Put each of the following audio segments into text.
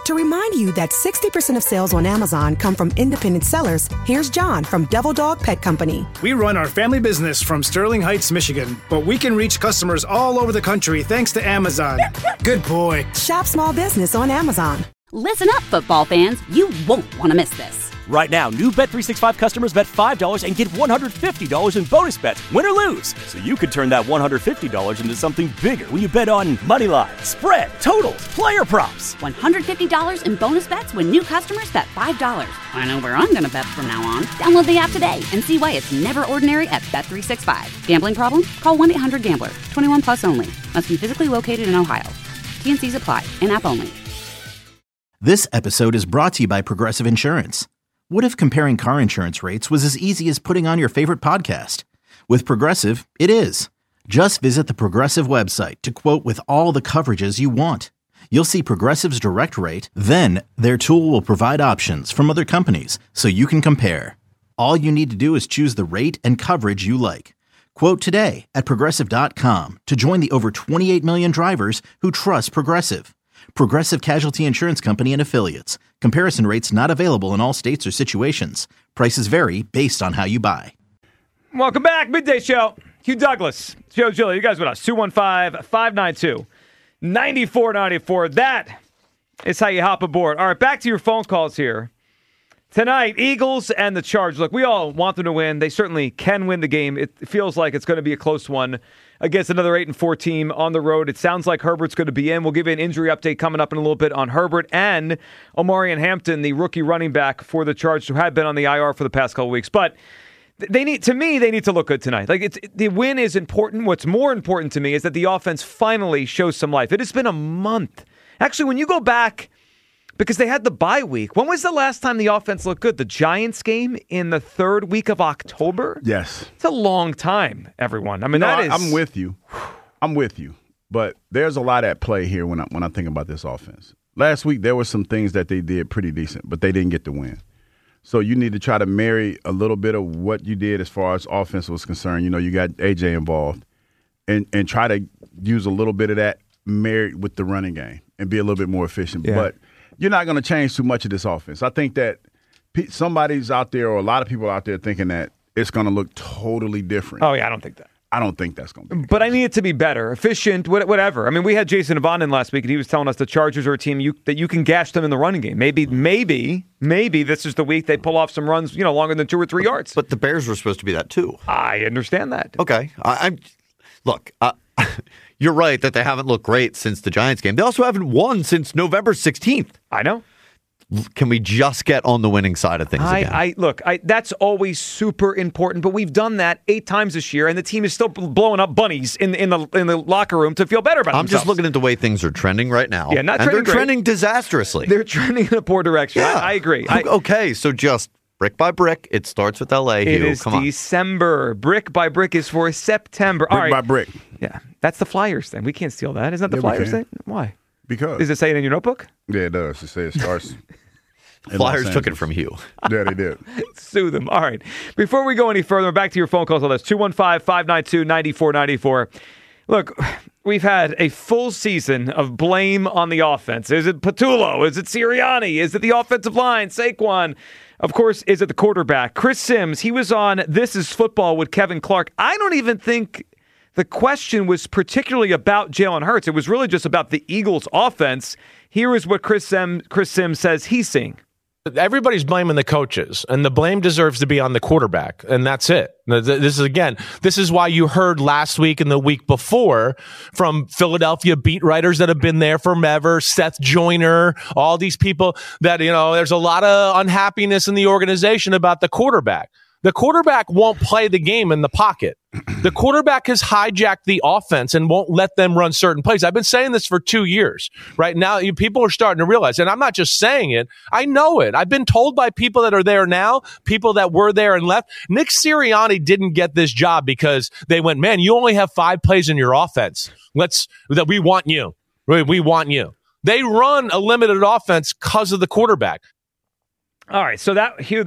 To remind you that 60% of sales on Amazon come from independent sellers, here's John from Devil Dog Pet Company. We run our family business from Sterling Heights, Michigan, but we can reach customers all over the country thanks to Amazon. Good boy. Shop small business on Amazon. Listen up, football fans. You won't want to miss this. Right now, new Bet365 customers bet $5 and get $150 in bonus bets, win or lose. So you could turn that $150 into something bigger when you bet on money line, spread, totals, player props. $150 in bonus bets when new customers bet $5. I know where I'm going to bet from now on. Download the app today and see why it's never ordinary at Bet365. Gambling problem? Call 1-800-GAMBLER. 21 plus only. Must be physically located in Ohio. T&Cs apply. In-app only. This episode is brought to you by Progressive Insurance. What if comparing car insurance rates was as easy as putting on your favorite podcast? With Progressive, it is. Just visit the Progressive website to quote with all the coverages you want. You'll see Progressive's direct rate, then their tool will provide options from other companies so you can compare. All you need to do is choose the rate and coverage you like. Quote today at Progressive.com to join the over 28 million drivers who trust Progressive. Progressive Casualty Insurance Company and Affiliates. Comparison rates not available in all states or situations. Prices vary based on how you buy. Welcome back. Midday Show. Hugh Douglas. Joe Gilly. You guys with us. 215-592-9494. That is how you hop aboard. All right, back to your phone calls here. Tonight, Eagles and the Chargers. Look, we all want them to win. They certainly can win the game. It feels like it's going to be a close one against another 8-4 team on the road. It sounds like Herbert's going to be in. We'll give you an injury update coming up in a little bit on Herbert and Omarion Hampton, the rookie running back for the Chargers, who had been on the IR for the past couple weeks. But they need to look good tonight. The win is important. What's more important to me is that the offense finally shows some life. It has been a month. Actually, when you go back, because they had the bye week. When was the last time the offense looked good? The Giants game in the third week of October? Yes. It's a long time, everyone. I mean, I'm with you. I'm with you. But there's a lot at play here when I think about this offense. Last week, there were some things that they did pretty decent, but they didn't get the win. So you need to try to marry a little bit of what you did as far as offense was concerned. You know, you got A.J. involved, and try to use a little bit of that married with the running game and be a little bit more efficient. Yeah. But you're not going to change too much of this offense. I think that somebody's out there, or a lot of people out there, thinking that it's going to look totally different. Oh, yeah, I don't think that. I don't think that's going to be. But I need it to be better, efficient, whatever. I mean, we had Jason Avant in last week, and he was telling us the Chargers are a team that you can gash them in the running game. Maybe this is the week they pull off some runs, longer than 2 or 3 yards. But the Bears were supposed to be that too. I understand that. Okay, look. You're right that they haven't looked great since the Giants game. They also haven't won since November 16th. I know. Can we just get on the winning side of things again? That's always super important, but we've done that 8 times this year, and the team is still blowing up bunnies in the locker room to feel better about themselves. I'm just looking at the way things are trending right now. Yeah, not and trending they're trending disastrously. They're trending in a poor direction. Yeah. I agree. Okay, so just brick by brick, it starts with L.A. It is December. Brick by brick is for September. Brick by brick. Yeah, that's the Flyers thing. We can't steal that. Isn't that the Flyers thing? Why? Because. Does it say it in your notebook? Yeah, it does. It says it starts. Flyers took it from Hugh. Yeah, they did. Sue them. All right. Before we go any further, back to your phone calls on this. 215-592-9494. Look, we've had a full season of blame on the offense. Is it Patullo? Is it Sirianni? Is it the offensive line? Saquon? Of course, is it the quarterback? Chris Sims, he was on This Is Football with Kevin Clark. I don't even think the question was particularly about Jalen Hurts. It was really just about the Eagles' offense. Here is what Chris Sims says he's seeing. Everybody's blaming the coaches, and the blame deserves to be on the quarterback, and that's it. This is why you heard last week and the week before from Philadelphia beat writers that have been there forever, Seth Joyner, all these people that, there's a lot of unhappiness in the organization about the quarterback. The quarterback won't play the game in the pocket. The quarterback has hijacked the offense and won't let them run certain plays. I've been saying this for 2 years. Right now, people are starting to realize, and I'm not just saying it, I know it. I've been told by people that are there now, people that were there and left. Nick Sirianni didn't get this job because they went, man, you only have 5 plays in your offense. We want you. We want you. They run a limited offense because of the quarterback. All right, so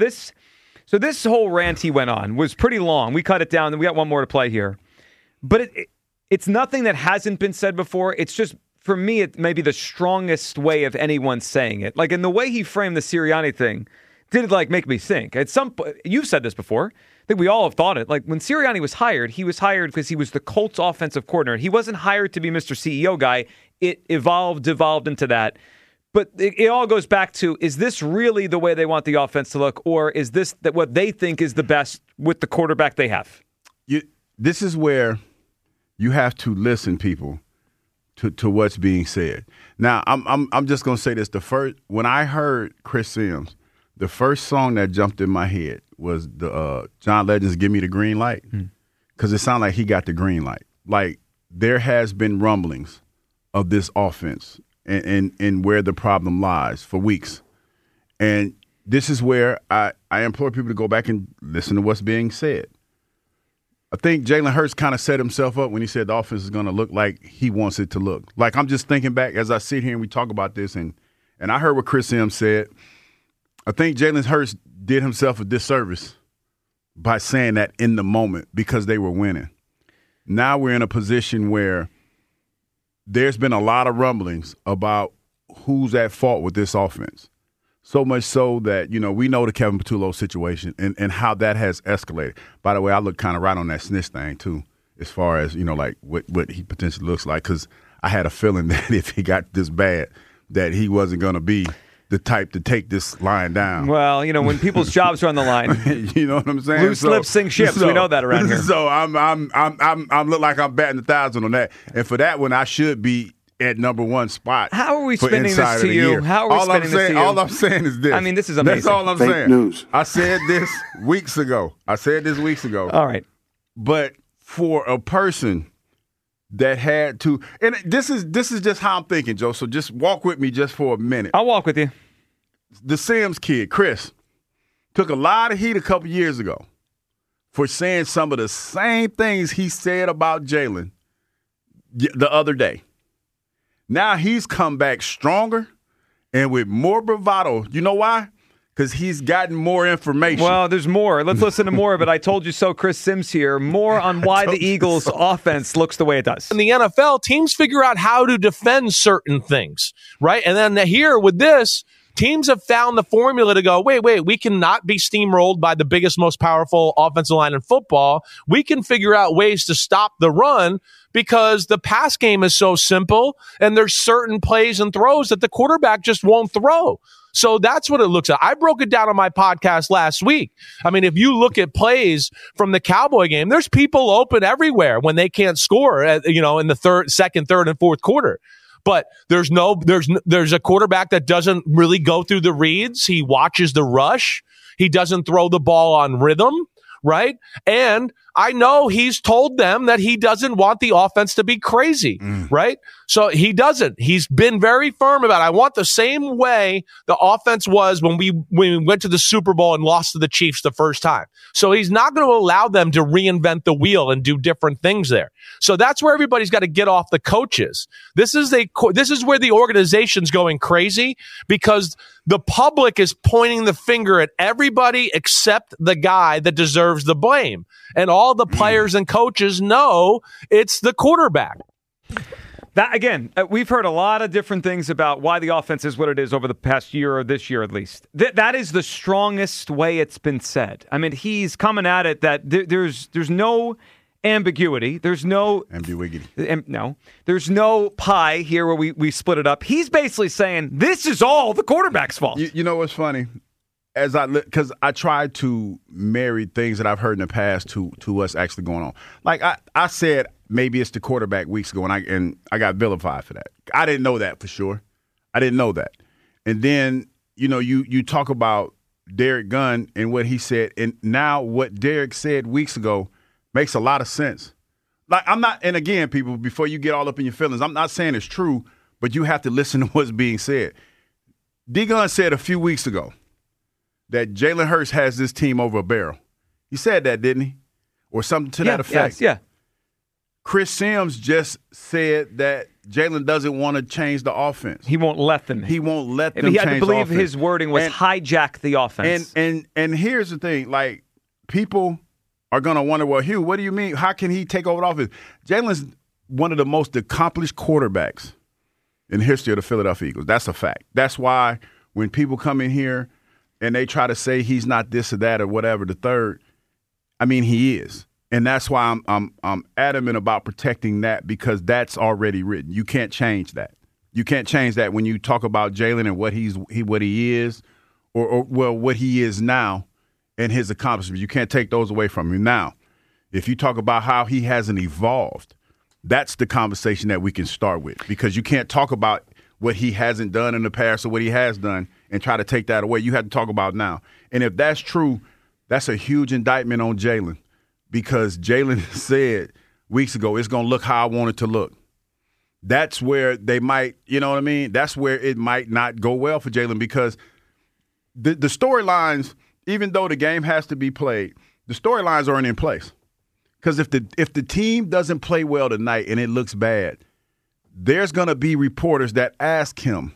this whole rant he went on was pretty long. We cut it down, and we got one more to play here. But it's nothing that hasn't been said before. It's just for me, it may be the strongest way of anyone saying it. Like in the way he framed the Sirianni thing, did like make me think. At some point, you've said this before. I think we all have thought it. Like when Sirianni was hired because he was the Colts offensive coordinator. He wasn't hired to be Mr. CEO guy. It devolved into that. But it all goes back to, is this really the way they want the offense to look, or is this that what they think is the best with the quarterback they have? This is where you have to listen, people, to what's being said. Now, I'm just going to say this. When I heard Chris Sims, the first song that jumped in my head was the John Legend's "Give Me the Green Light," because it sounded like he got the green light. Like there has been rumblings of this offense and where the problem lies for weeks. And this is where I implore people to go back and listen to what's being said. I think Jalen Hurts kind of set himself up when he said the offense is going to look like he wants it to look. Like I'm just thinking back as I sit here and we talk about this, and I heard what Chris Sims said. I think Jalen Hurts did himself a disservice by saying that in the moment because they were winning. Now we're in a position where there's been a lot of rumblings about who's at fault with this offense. So much so that, we know the Kevin Patullo situation and how that has escalated. By the way, I look kind of right on that snitch thing, too, as far as, like what he potentially looks like, because I had a feeling that if he got this bad, that he wasn't going to be the type to take this line down. Well, when people's jobs are on the line, you know what I'm saying? Loose lips sink ships. We know that around here. So I'm look like I'm batting 1,000 on that, and for that one, I should be at number one spot. How are we spending this to you? How are we spending this to you? All I'm saying is this. I mean, this is amazing. That's all I'm saying. News. I said this weeks ago. All right, but for a person that had to, and this is just how I'm thinking, Joe. So just walk with me just for a minute. I'll walk with you. The Sims kid, Chris, took a lot of heat a couple years ago for saying some of the same things he said about Jalen the other day. Now he's come back stronger and with more bravado. You know why? Because he's gotten more information. Well, there's more. Let's listen to more of it. I told you so, Chris Sims here. More on why the Eagles' offense looks the way it does. In the NFL, teams figure out how to defend certain things, right? And then here with this, teams have found the formula to go, wait, we cannot be steamrolled by the biggest, most powerful offensive line in football. We can figure out ways to stop the run because the pass game is so simple and there's certain plays and throws that the quarterback just won't throw. So that's what it looks like. I broke it down on my podcast last week. I mean, if you look at plays from the Cowboy game, there's people open everywhere when they can't score, in the second, third, and fourth quarter. But there's a quarterback that doesn't really go through the reads. He watches the rush. He doesn't throw the ball on rhythm, right? And I know he's told them that he doesn't want the offense to be crazy, right? So he doesn't. He's been very firm about it. I want the same way the offense was when we went to the Super Bowl and lost to the Chiefs the first time. So he's not going to allow them to reinvent the wheel and do different things there. So that's where everybody's got to get off the coaches. This is where the organization's going crazy because the public is pointing the finger at everybody except the guy that deserves the blame. And all the players and coaches know it's the quarterback. That again, we've heard a lot of different things about why the offense is what it is over the past year or this year at least. That is the strongest way it's been said. I mean, he's coming at it that there's no ambiguity. There's no ambiguity. No, there's no pie here where we split it up. He's basically saying this is all the quarterback's fault. You know what's funny? Because I try to marry things that I've heard in the past to what's actually going on. Like I said, maybe it's the quarterback weeks ago, and I got vilified for that. I didn't know that for sure. I didn't know that. And then you talk about Derek Gunn and what he said, and now what Derek said weeks ago makes a lot of sense. Like I'm not, and again, people, before you get all up in your feelings, I'm not saying it's true, but you have to listen to what's being said. D. Gunn said a few weeks ago that Jalen Hurts has this team over a barrel. He said that, didn't he? Or something to that effect. Yeah. Chris Sims just said that Jalen doesn't want to change the offense. He won't let them. He won't let them change the offense. I believe his wording was hijack the offense. And here's the thing, like, people are going to wonder, well, Hugh, what do you mean? How can he take over the offense? Jalen's one of the most accomplished quarterbacks in the history of the Philadelphia Eagles. That's a fact. That's why when people come in here and they try to say he's not this or that or whatever, the third, I mean, he is. And that's why I'm adamant about protecting that, because that's already written. You can't change that. You can't change that when you talk about Jalen and what he is, or what he is now and his accomplishments. You can't take those away from him. Now, if you talk about how he hasn't evolved, that's the conversation that we can start with, because you can't talk about what he hasn't done in the past or what he has done and try to take that away. You have to talk about now. And if that's true, that's a huge indictment on Jalen, because Jalen said weeks ago, it's going to look how I want it to look. That's where they might, you know what I mean? That's where it might not go well for Jalen, because the storylines, even though the game has to be played, the storylines aren't in place. Because if the team doesn't play well tonight and it looks bad, there's going to be reporters that ask him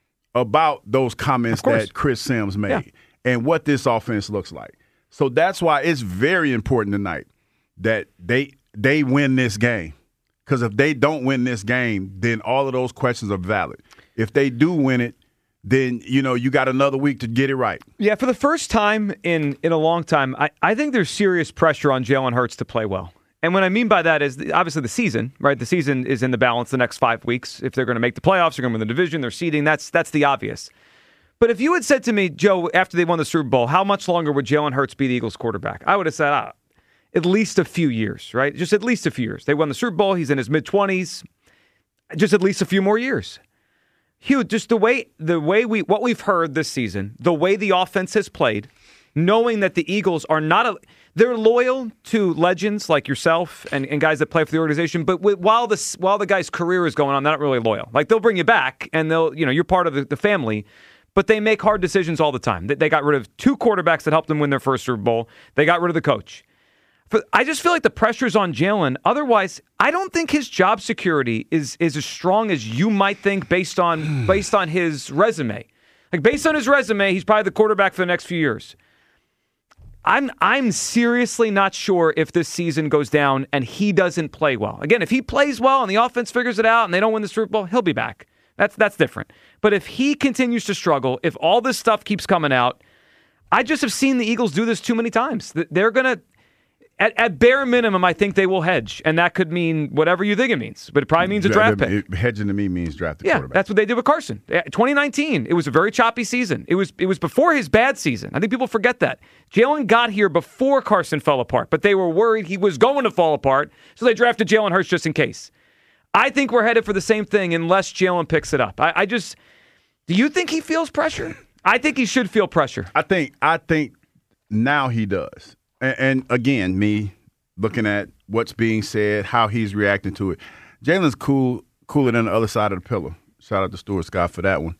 about those comments that Chris Sims made and what this offense looks like. So that's why it's very important tonight that they win this game. Because if they don't win this game, then all of those questions are valid. If they do win it, then, you got another week to get it right. Yeah, for the first time in a long time, I think there's serious pressure on Jalen Hurts to play well. And what I mean by that is obviously the season, right? The season is in the balance the next 5 weeks. If they're going to make the playoffs, they're going to win the division, they're seeding, that's the obvious. But if you had said to me, Joe, after they won the Super Bowl, how much longer would Jalen Hurts be the Eagles quarterback? I would have said, at least a few years, right? Just at least a few years. They won the Super Bowl. He's in his mid-20s. Just at least a few more years. Hugh, just what we've heard this season, the way the offense has played, knowing that the Eagles are they're loyal to legends like yourself and guys that play for the organization, but while the guy's career is going on, they're not really loyal. Like, they'll bring you back and you're part of the family, but they make hard decisions all the time. They got rid of 2 quarterbacks that helped them win their first Super Bowl. They got rid of the coach. I just feel like the pressure's on Jalen. Otherwise, I don't think his job security is as strong as you might think based on his resume. Like, based on his resume, he's probably the quarterback for the next few years. I'm seriously not sure if this season goes down and he doesn't play well. Again, if he plays well and the offense figures it out and they don't win the Super Bowl, he'll be back. That's different. But if he continues to struggle, if all this stuff keeps coming out, I just have seen the Eagles do this too many times. They're going to, at bare minimum, I think they will hedge. And that could mean whatever you think it means. But it probably means a draft pick. Hedging to me means draft the quarterback. That's what they did with Carson. 2019, it was a very choppy season. It was before his bad season. I think people forget that. Jalen got here before Carson fell apart. But they were worried he was going to fall apart. So they drafted Jalen Hurts just in case. I think we're headed for the same thing unless Jalen picks it up. Do you think he feels pressure? I think he should feel pressure. I think now he does. And again, me looking at what's being said, how he's reacting to it. Jalen's cooler than the other side of the pillow. Shout out to Stuart Scott for that one.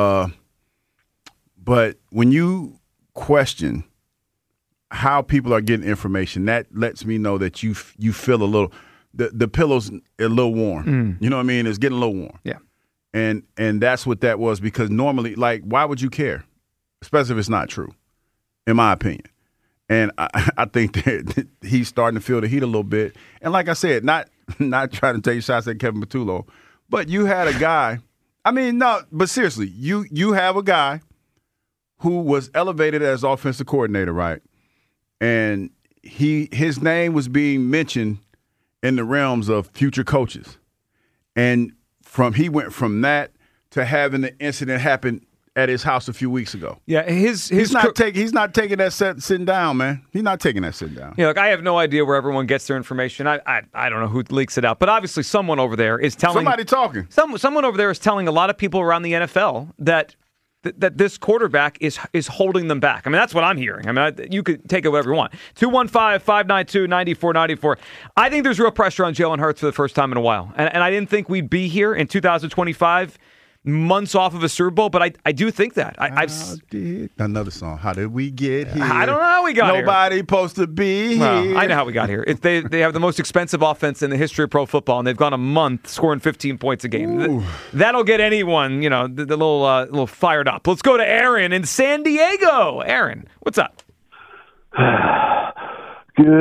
But when you question how people are getting information, that lets me know that you feel a little the pillow's a little warm. You know what I mean? It's getting a little warm. Yeah. And that's what that was, because normally, like, why would you care? Especially if it's not true, in my opinion. And I think that he's starting to feel the heat a little bit. And like I said, not trying to take shots at Kevin Patullo, but you had a guy. I mean, no, but seriously, you have a guy who was elevated as offensive coordinator, right? And his name was being mentioned in the realms of future coaches. And he went from that to having the incident happen at his house a few weeks ago. Yeah, he's not taking that sitting down, man. He's not taking that sitting down. Yeah, look, I have no idea where everyone gets their information. I don't know who leaks it out, but obviously someone over there is telling somebody talking. Someone over there is telling a lot of people around the NFL that this quarterback is holding them back. I mean, that's what I'm hearing. I mean, you could take it whatever you want. 215-592-9494. I think there's real pressure on Jalen Hurts for the first time in a while, and I didn't think we'd be here in 2025. Months off of a Super Bowl, but I do think that. Another song. How did we get here? I don't know how we got here. Nobody supposed to be here. I know how we got here. They have the most expensive offense in the history of pro football, and they've gone a month scoring 15 points a game. That'll get anyone, the little fired up. Let's go to Aaron in San Diego. Aaron, what's up?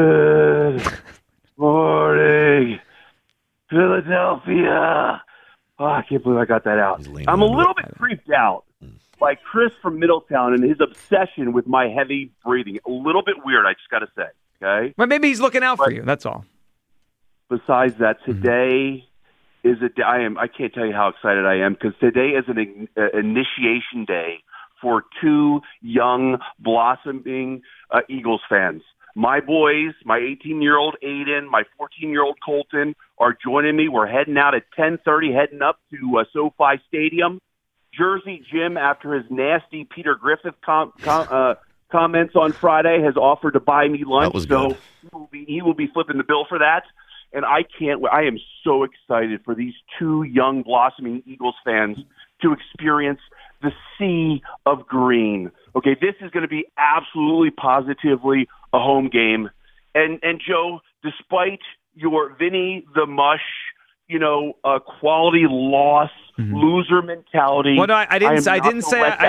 Good morning, Philadelphia. Oh, I can't believe I got that out. I'm a little bit creeped out by Chris from Middletown and his obsession with my heavy breathing. A little bit weird, I just got to say. Okay. Well, maybe he's looking out for you. That's all. Besides that, today is a day. I can't tell you how excited I am because today is an initiation day for two young, blossoming Eagles fans. My boys, my 18-year-old Aiden, my 14-year-old Colton, are joining me. We're heading out at 10:30, heading up to SoFi Stadium. Jersey Jim, after his nasty Peter Griffith comments on Friday, has offered to buy me lunch. So he will be flipping the bill for that. And I am so excited for these two young, blossoming Eagles fans to experience the sea of green. Okay, this is going to be absolutely, positively a home game. And Joe, despite your Vinny the Mush, quality loss, loser mentality. Well, no, I didn't say that.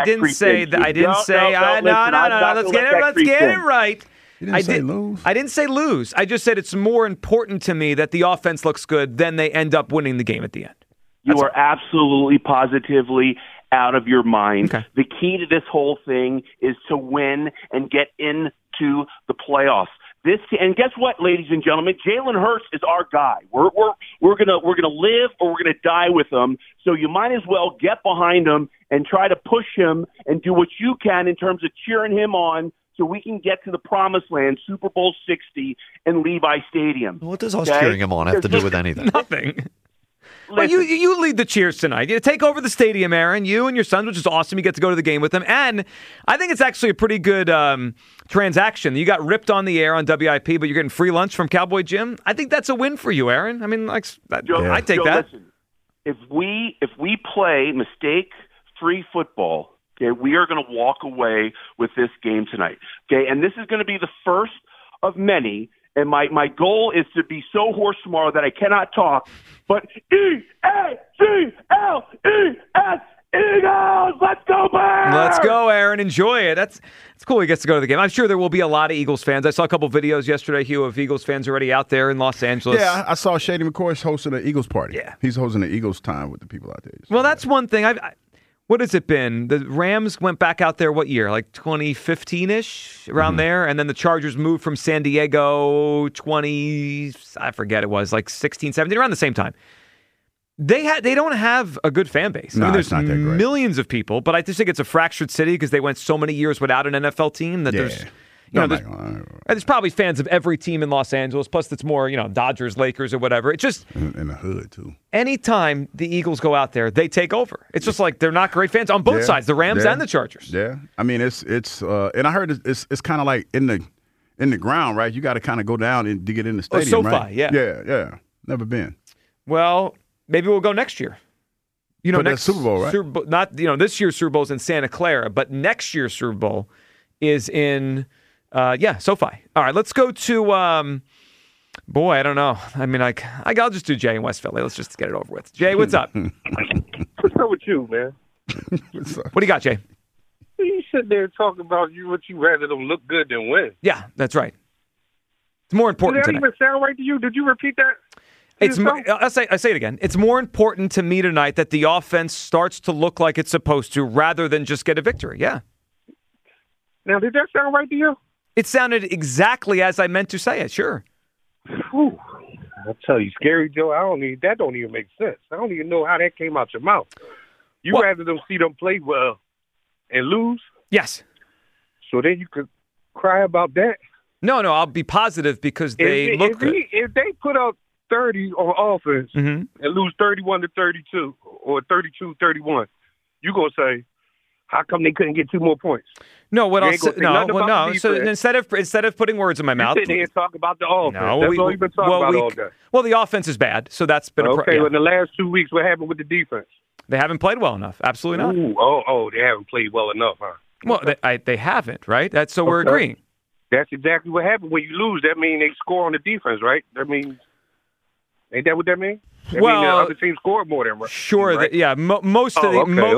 Let's get it right. I didn't say lose. I just said it's more important to me that the offense looks good than they end up winning the game at the end. You are absolutely, positively out of your mind. Okay. The key to this whole thing is to win and get into the playoffs. And guess what, ladies and gentlemen? Jalen Hurts is our guy. We're gonna live or we're gonna die with him. So you might as well get behind him and try to push him and do what you can in terms of cheering him on, so we can get to the promised land, Super Bowl 60, and Levi Stadium. What does us cheering him on have to do with anything? Nothing. Well, you lead the cheers tonight. You take over the stadium, Aaron. You and your son, which is awesome. You get to go to the game with them. And I think it's actually a pretty good transaction. You got ripped on the air on WIP, but you're getting free lunch from Cowboy Jim. I think that's a win for you, Aaron. I mean, I take that. Listen, if we play mistake-free football, okay, we are going to walk away with this game tonight. Okay, and this is going to be the first of many. And my goal is to be so hoarse tomorrow that I cannot talk. But EAGLES, Eagles, let's go, Bears! Let's go, Aaron. Enjoy it. That's cool. He gets to go to the game. I'm sure there will be a lot of Eagles fans. I saw a couple videos yesterday, Hugh, of Eagles fans already out there in Los Angeles. Yeah, I saw Shady McCoy hosting an Eagles party. Yeah, he's hosting an Eagles time with the people out there. Well, that's one thing. What has it been? The Rams went back out there what year? Like 2015-ish, around there? And then the Chargers moved from San Diego I forget it was, like 16, 17, around the same time. They don't have a good fan base. No, I mean, there's it's not that great. Millions of people, but I just think it's a fractured city because they went so many years without an NFL team that there's probably fans of every team in Los Angeles. Plus, it's more, Dodgers, Lakers, or whatever. It's just in the hood too. Anytime the Eagles go out there, they take over. It's just like they're not great fans on both sides, the Rams and the Chargers. Yeah, I mean it's and I heard it's kind of like in the ground, right? You got to kind of go down to get in the stadium, SoFi, right? yeah. Yeah. Never been. Well, maybe we'll go next year. Next Super Bowl, right? Super Bowl, not this year's Super Bowl is in Santa Clara, but next year's Super Bowl is in. SoFi. All right, let's go to, I don't know. I mean, I'll just do Jay in West Philly. Let's just get it over with. Jay, what's up? What's up with you, man? What do you got, Jay? You sit there talking about what you rather them look good than win. Yeah, that's right. It's more important Did that even sound right to you? Did you repeat that? I say it again. It's more important to me tonight that the offense starts to look like it's supposed to rather than just get a victory. Yeah. Now, did that sound right to you? It sounded exactly as I meant to say it, sure. Whew. I'll tell you, Scary Joe, that don't even make sense. I don't even know how that came out your mouth. Rather them see them play well and lose? Yes. So then you could cry about that? No, I'll be positive because they look good. If they put up 30 on offense and lose 31-32 or 32-31, you're going to say, how come they couldn't get 2 more points? No, no. So instead of putting words in my mouth, you sit here and talk about the offense. That's all you've been talking about all day. Well, the offense is bad, so that's been a problem. Okay, in the last 2 weeks, what happened with the defense? They haven't played well enough. Absolutely not. They haven't played well enough, huh? Well, they haven't, right? We're agreeing. That's exactly what happened. When you lose, that means they score on the defense, right? That means, ain't that what that means? I mean, the other team scored more than Sure, right? most of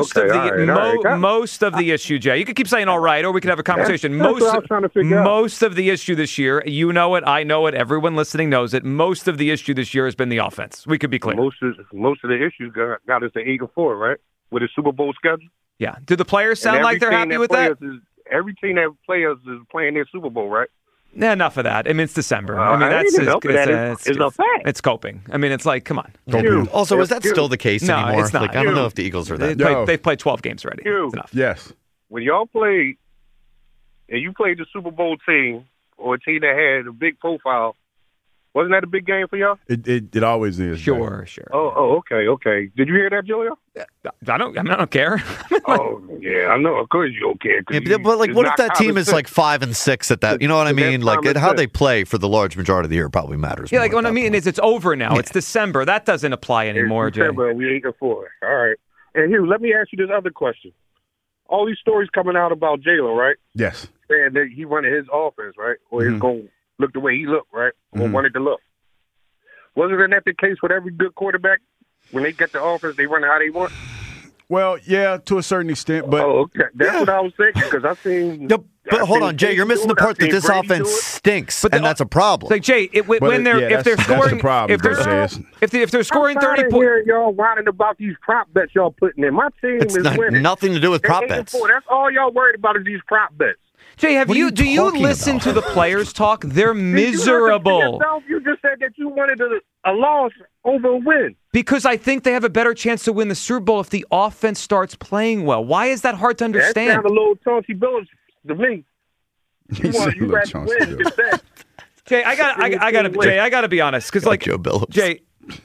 the issue, Jay. You could keep saying all right, or we could have a conversation. That's what I was trying to figure out. Most of the issue this year, you know it, I know it, everyone listening knows it. Most of the issue this year has been the offense. We could be clear. Most of the issues got us to 8-4, right? With a Super Bowl schedule. Yeah. Do the players sound like they're happy with that? Every team that players is playing their Super Bowl, right? Yeah, enough of that. I mean, it's December. I mean, that's it's a fact. It's coping. I mean, it's like, come on. Also, is that still the case anymore? No, it's not. Like, I don't know if the Eagles are that. They've played 12 games already. It's enough. Yes. When y'all played, and you played the Super Bowl team or a team that had a big profile, wasn't that a big game for y'all? It always is. Sure. Oh, okay. Did you hear that, Julio? I don't care. Oh, yeah, I know. Of course you don't care. Yeah, but like, what if that team is like 5-6 at that? You know what I mean? Like, how they play for the large majority of the year probably matters. Yeah, like what I mean is it's over now. Yeah. It's December. That doesn't apply anymore, Jay. December, we 8-4. All right. And Hugh, let me ask you this other question. All these stories coming out about Jalen, right? Yes. Saying that he wanted his offense, right? Or he's going to look the way he looked, right? Or wanted to look. Wasn't that the case with every good quarterback? When they get the offense, they run how they want? Well, yeah, to a certain extent. But okay. That's what I was thinking, because I've seen... But hold on, Jay, you're missing the part that this offense stinks, and that's a problem. Like, Jay, if they're scoring... If they're scoring 30 points... I'm y'all whining about these prop bets y'all putting in. My team is winning. Nothing to do with prop bets. That's all y'all worried about is these prop bets. Jay, do you listen to the players talk? They're miserable. You just said that you wanted a loss over a win. Because I think they have a better chance to win the Super Bowl if the offense starts playing well. Why is that hard to understand? That sounds a little Chauncey Billups to me. You rather win than that. Jay, I gotta be honest, because like Joe Billups. Jay,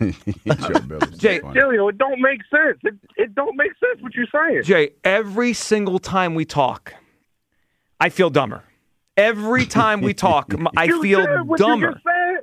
Jay, it don't make sense. It don't make sense what you're saying. Jay, every single time we talk, I feel dumber. Every time we talk, I feel dumber.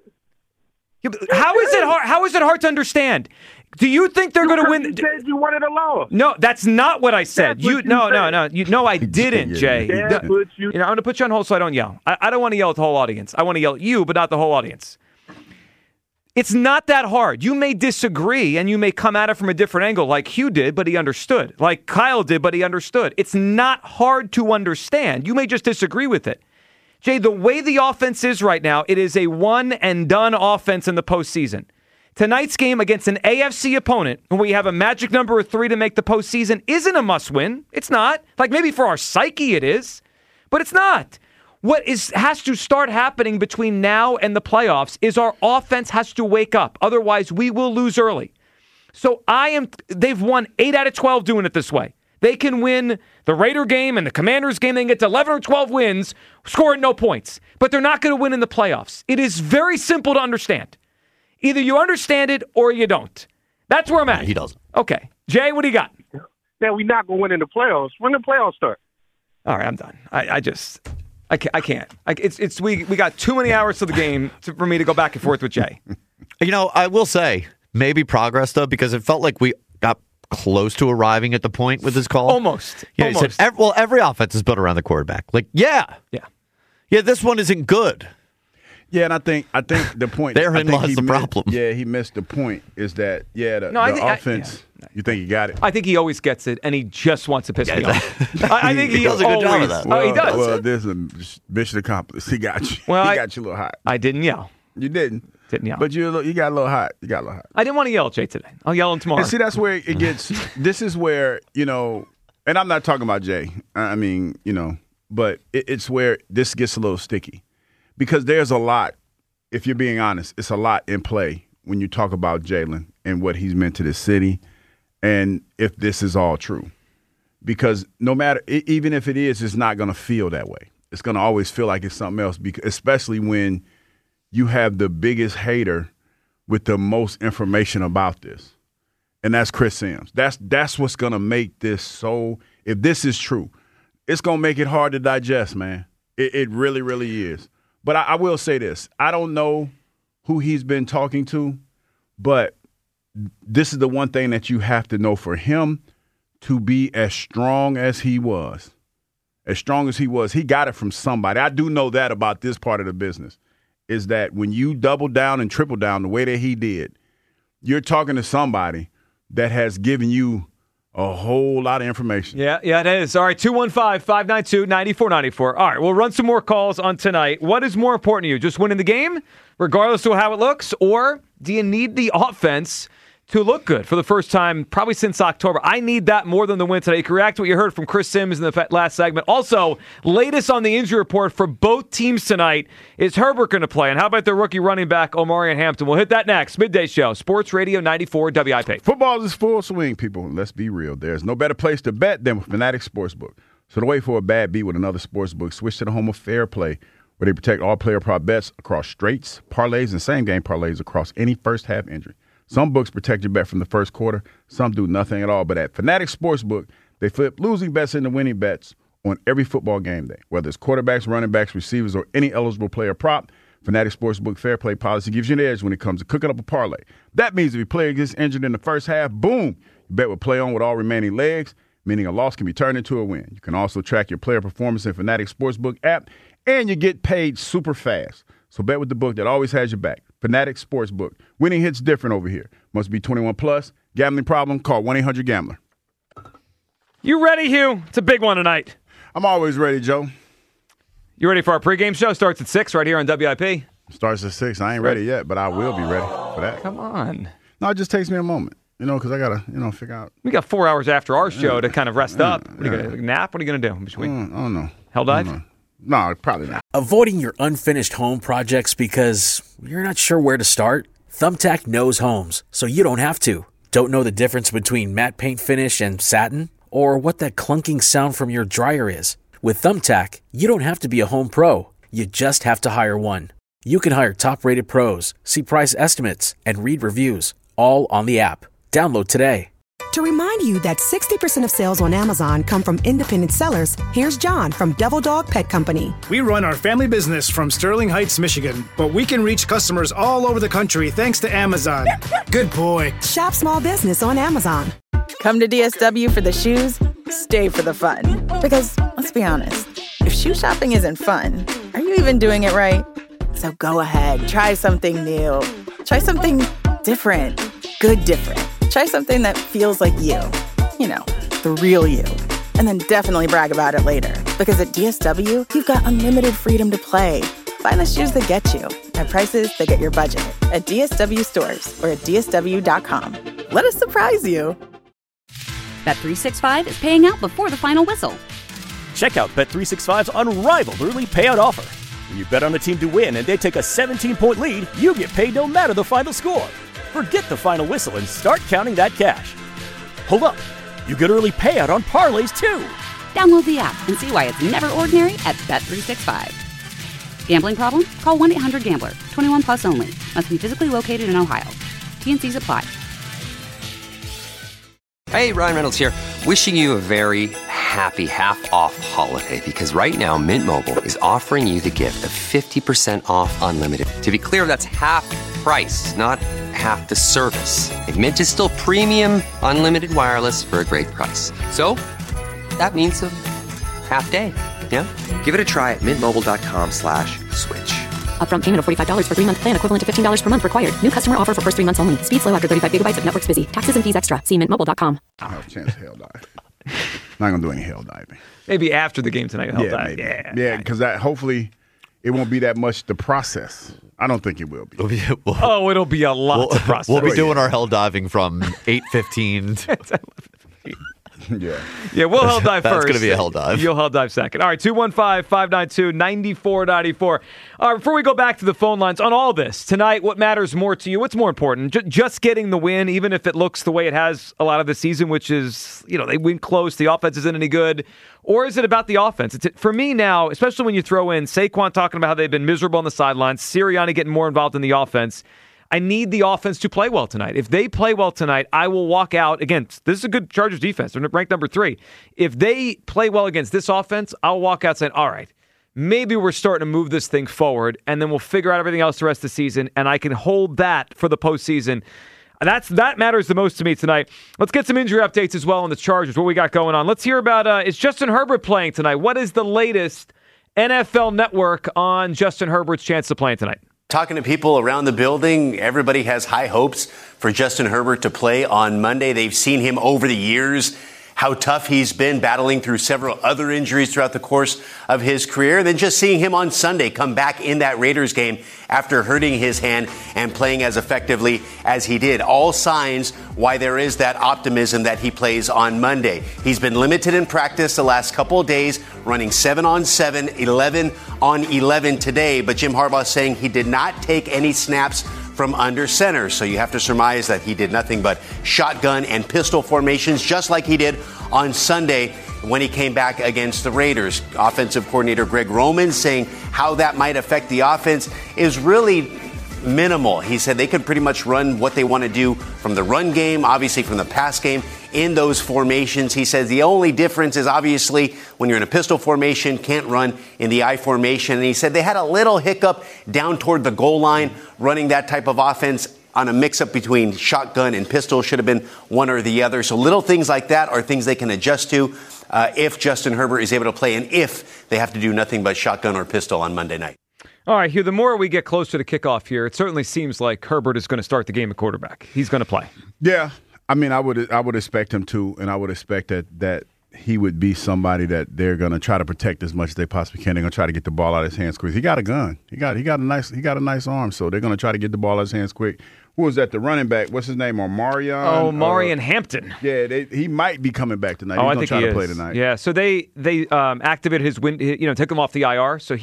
How is it hard to understand? Do you think they're going to win? You said you wanted a loss. No, that's not what I said. No, I didn't, Jay. I'm going to put you on hold so I don't yell. I don't want to yell at the whole audience. I want to yell at you, but not the whole audience. It's not that hard. You may disagree, and you may come at it from a different angle, like Hugh did, but he understood. Like Kyle did, but he understood. It's not hard to understand. You may just disagree with it. Jay, the way the offense is right now, it is a one-and-done offense in the postseason. Tonight's game against an AFC opponent, when we have a magic number of 3 to make the postseason, isn't a must-win. It's not. Like, maybe for our psyche it is, but it's not. What has to start happening between now and the playoffs is our offense has to wake up. Otherwise, we will lose early. So they've won 8 out of 12 doing it this way. They can win the Raider game and the Commanders game. They can get to 11 or 12 wins, scoring no points. But they're not going to win in the playoffs. It is very simple to understand. Either you understand it or you don't. That's where I'm at. He doesn't. Okay. Jay, what do you got? Yeah, we're not going to win in the playoffs. When the playoffs start? All right, I'm done. I can't. We got too many hours to the game for me to go back and forth with Jay. You know, I will say maybe progress though, because it felt like we got close to arriving at the point with his call. Almost. Yeah, he said, every offense is built around the quarterback. Like, yeah, this one isn't good. Yeah, and I think the point therein lies the problem. Yeah, he missed the point. Is that the offense? You think he got it? I think he always gets it, and he just wants to piss me off. I think he does a good job of that. He does. Well, there's a mission accomplished. He got you. Well, he got you a little hot. I didn't yell. You didn't. Didn't yell. But you got a little hot. I didn't want to yell at Jay today. I'll yell him tomorrow. And see, that's where it gets. This is where and I'm not talking about Jay. I mean, but it's where this gets a little sticky because there's a lot. If you're being honest, it's a lot in play when you talk about Jalen and what he's meant to this city, and if this is all true. Because no matter, even if it is, it's not going to feel that way. It's going to always feel like it's something else, especially when you have the biggest hater with the most information about this, and that's Chris Sims. That's what's going to make this so, if this is true, it's going to make it hard to digest, man. It really, really is. But I will say this. I don't know who he's been talking to, but this is the one thing that you have to know for him to be as strong as he was. He got it from somebody. I do know that about this part of the business, is that when you double down and triple down the way that he did, you're talking to somebody that has given you a whole lot of information. Yeah, it is. All right, 215-592-9494. All right, we'll run some more calls on tonight. What is more important to you, just winning the game, regardless of how it looks, or do you need the offense to look good for the first time probably since October? I need that more than the win today. You can react to what you heard from Chris Sims in the last segment. Also, latest on the injury report for both teams tonight. Is Herbert going to play? And how about their rookie running back, Omarion Hampton? We'll hit that next. Midday Show, Sports Radio 94 WIP. Football is full swing, people. Let's be real. There's no better place to bet than with Fanatics Sportsbook. So don't wait for a bad beat with another sportsbook. Switch to the home of Fair Play, where they protect all player prop bets across straights, parlays, and same-game parlays across any first-half injury. Some books protect your bet from the first quarter. Some do nothing at all. But at Fanatics Sportsbook, they flip losing bets into winning bets on every football game day. Whether it's quarterbacks, running backs, receivers, or any eligible player prop, Fanatics Sportsbook Fair Play policy gives you an edge when it comes to cooking up a parlay. That means if your player gets injured in the first half, boom, your bet will play on with all remaining legs, meaning a loss can be turned into a win. You can also track your player performance in Fanatics Sportsbook app, and you get paid super fast. So bet with the book that always has your back. Fanatics Sportsbook. Winning hits different over here. Must be 21 plus. Gambling problem? Call 1-800-GAMBLER. You ready, Hugh? It's a big one tonight. I'm always ready, Joe. You ready for our pregame show? Starts at 6 right here on WIP. Starts at 6. I ain't ready yet, but I will be ready for that. Come on. No, it just takes me a moment, because I got to, figure out. We got 4 hours after our show to kind of rest up. What are you going to nap? What are you going to do? I don't know. Hell dive? No, probably not. Avoiding your unfinished home projects because you're not sure where to start? Thumbtack knows homes, so you don't have to. Don't know the difference between matte paint finish and satin? Or what that clunking sound from your dryer is? With Thumbtack, you don't have to be a home pro. You just have to hire one. You can hire top-rated pros, see price estimates, and read reviews, all on the app. Download today. To remind you that 60% of sales on Amazon come from independent sellers, here's John from Devil Dog Pet Company. We run our family business from Sterling Heights, Michigan, but we can reach customers all over the country thanks to Amazon. Good boy. Shop small business on Amazon. Come to DSW for the shoes, stay for the fun. Because, let's be honest, if shoe shopping isn't fun, are you even doing it right? So go ahead, try something new. Try something different. Good different. Try something that feels like you. The real you. And then definitely brag about it later. Because at DSW, you've got unlimited freedom to play. Find the shoes that get you at prices that get your budget at DSW stores or at DSW.com. Let us surprise you. Bet365 is paying out before the final whistle. Check out Bet365's unrivaled early payout offer. When you bet on a team to win and they take a 17-point lead, you get paid no matter the final score. Forget the final whistle and start counting that cash. Hold up. You get early payout on parlays, too. Download the app and see why it's never ordinary at Bet365. Gambling problem? Call 1-800-GAMBLER. 21 plus only. Must be physically located in Ohio. T&Cs apply. Hey, Ryan Reynolds here. Wishing you a very happy half-off holiday because right now Mint Mobile is offering you the gift of 50% off unlimited. To be clear, that's half price, not half the service. And Mint is still premium unlimited wireless for a great price. So that means a half day. Yeah? Give it a try at mintmobile.com/switch. Upfront payment of $45 for 3-month plan equivalent to $15 per month required. New customer offer for first 3 months only. Speed slow after 35 gigabytes if network's busy. Taxes and fees extra. See mintmobile.com. I have a chance to hell dive. Not going to do any hell diving. Maybe after the game tonight, hell dive. Maybe. Yeah, because hopefully it won't be that much to process. I don't think it will be. It'll be a lot to process. We'll be doing our hell diving from 8:15. Yeah, we'll hell dive first. That's going to be a hell dive. You'll hell dive second. All right, 215-592-9494. All right, before we go back to the phone lines on all this, tonight, what matters more to you? What's more important? Just getting the win, even if it looks the way it has a lot of the season, which is, they win close, the offense isn't any good. Or is it about the offense? For me now, especially when you throw in Saquon talking about how they've been miserable on the sidelines, Sirianni getting more involved in the offense, I need the offense to play well tonight. If they play well tonight, I will walk out. Again, this is a good Chargers defense. They're ranked number 3. If they play well against this offense, I'll walk out saying, all right, maybe we're starting to move this thing forward, and then we'll figure out everything else the rest of the season, and I can hold that for the postseason. That matters the most to me tonight. Let's get some injury updates as well on the Chargers, what we got going on. Let's hear about, is Justin Herbert playing tonight? What is the latest NFL Network on Justin Herbert's chance of playing tonight? Talking to people around the building, everybody has high hopes for Justin Herbert to play on Monday. They've seen him over the years, how tough he's been battling through several other injuries throughout the course of his career. Then just seeing him on Sunday come back in that Raiders game after hurting his hand and playing as effectively as he did. All signs why there is that optimism that he plays on Monday. He's been limited in practice the last couple of days, running 7-on-7, 11-on-11 today. But Jim Harbaugh saying he did not take any snaps from under center. So you have to surmise that he did nothing but shotgun and pistol formations, just like he did on Sunday when he came back against the Raiders. Offensive coordinator Greg Roman saying how that might affect the offense is really minimal. He said they could pretty much run what they want to do from the run game, obviously from the pass game, in those formations. He says the only difference is obviously when you're in a pistol formation, can't run in the I formation. And he said they had a little hiccup down toward the goal line running that type of offense on a mix-up between shotgun and pistol. Should have been one or the other. So little things like that are things they can adjust to if Justin Herbert is able to play and if they have to do nothing but shotgun or pistol on Monday night. All right, Hugh, the more we get closer to kickoff here, it certainly seems like Herbert is going to start the game at quarterback. He's going to play. Yeah. I mean, I would expect him to, and I would expect that he would be somebody that they're going to try to protect as much as they possibly can. They're going to try to get the ball out of his hands quick. He got a gun. He got a nice arm, so they're going to try to get the ball out of his hands quick. Who was that? The running back? What's his name? Marion Hampton. Yeah, he might be coming back tonight. He's I think try he to is. play tonight. Yeah, so they activated his took him off the IR. So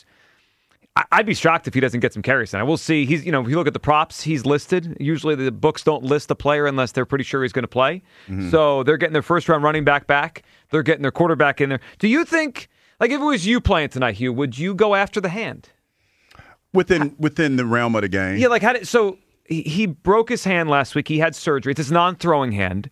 I'd be shocked if he doesn't get some carries tonight. We'll see. If you look at the props, he's listed. Usually the books don't list the player unless they're pretty sure he's going to play. Mm-hmm. So they're getting their first round running back. They're getting their quarterback in there. Do you think, like if it was you playing tonight, Hugh, would you go after the hand? Within the realm of the game. Yeah, so he broke his hand last week. He had surgery. It's his non-throwing hand.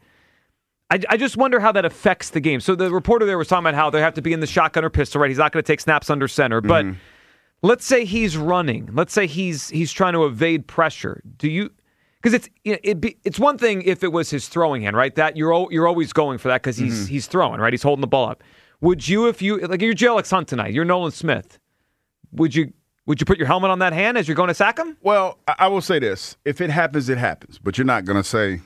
I just wonder how that affects the game. So the reporter there was talking about how they have to be in the shotgun or pistol, right? He's not going to take snaps under center, but let's say he's running. Let's say he's trying to evade pressure. Do you? Because it's one thing if it was his throwing hand, right? That you're always going for that because he's throwing, right? He's holding the ball up. Would you, if you like, you're J.L.X. Hunt tonight, you're Nolan Smith, would you put your helmet on that hand as you're going to sack him? Well, I will say this: if it happens, it happens. But you're not going to say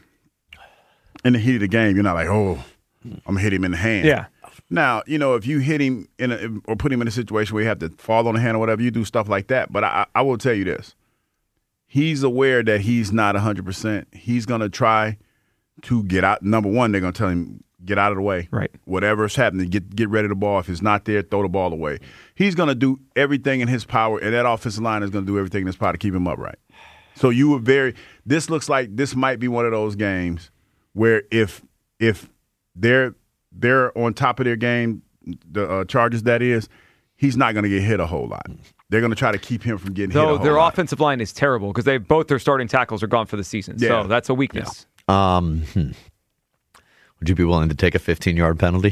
in the heat of the game, you're not like, oh, I'm gonna hit him in the hand. Yeah. Now, if you hit him or put him in a situation where you have to fall on the hand or whatever, you do stuff like that. But I will tell you this. He's aware that he's not 100%. He's going to try to get out. Number one, they're going to tell him, get out of the way. Right. Whatever's happening, get ready to ball. If it's not there, throw the ball away. He's going to do everything in his power, and that offensive line is going to do everything in his power to keep him upright. So this looks like this might be one of those games where if they're on top of their game, the Chargers, that is, he's not going to get hit a whole lot. They're going to try to keep him from getting hit a whole lot. Their offensive line is terrible because both their starting tackles are gone for the season. Yeah. So that's a weakness. Yeah. Would you be willing to take a 15-yard penalty?